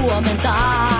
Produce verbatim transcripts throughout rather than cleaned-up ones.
huomenta.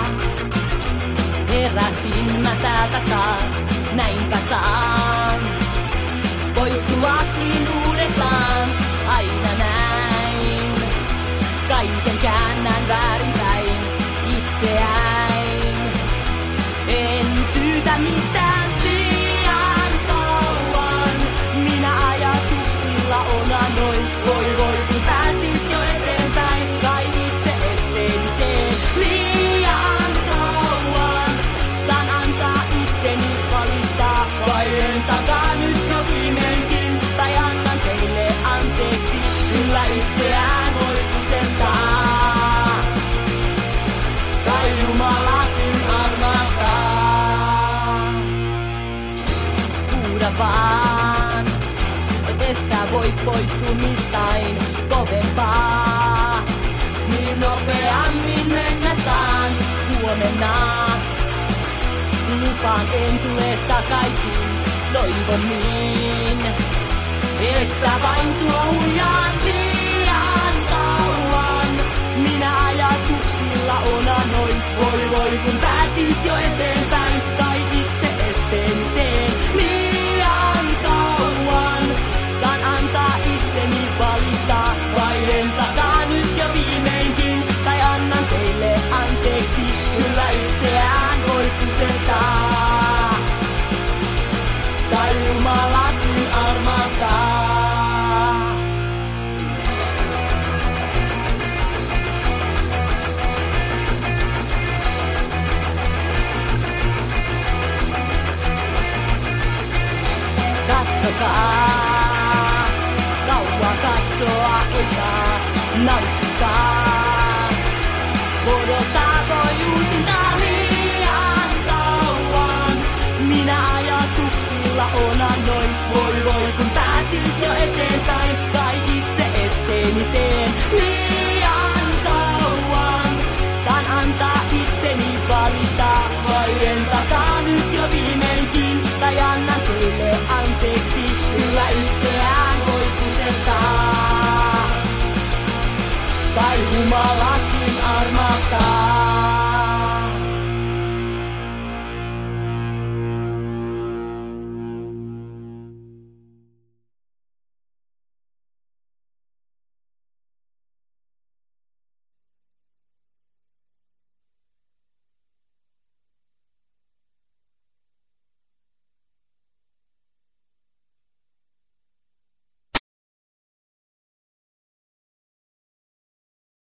Heräsin mä täältä taas, näinpä saan poistuakin uudestaan. Aina näin, kaiken käännän väärinpäin itseäin. En syytä mistään liian kauan, minä ajatuksilla onanoin. Voi voi kun pääsis jo eteenpäin, kai itse esteeni teen. Liian kauan, saan antaa itseni valittaa. Vai entakaa nyt jo viimeinkin, tai annan teille anteeksi. Kyllä itseään voi kusentaa, kai Jumalakin armahtaa. Huuda vaan, et estää voi poistumistain kovempaa. Niin nopeammin mennä saan huomenna. Lupaan en tule takaisin, toivon niin, että vain sua huijaan liian kauan. Minä ajatuksilla onanoin, voi voi kun pääsis jo eteenpäin, tai itse esteeni teen. Liian kauan, saan antaa itseni valittaa, vai entakaa nyt jo viimeinkin, tai annan teille anteeksi. Kyllä itseään voi kusentaa, tai Jumalakin armahtaa. Katsokaa, kauan katsoa ei saa, nauttikaa, odottaa.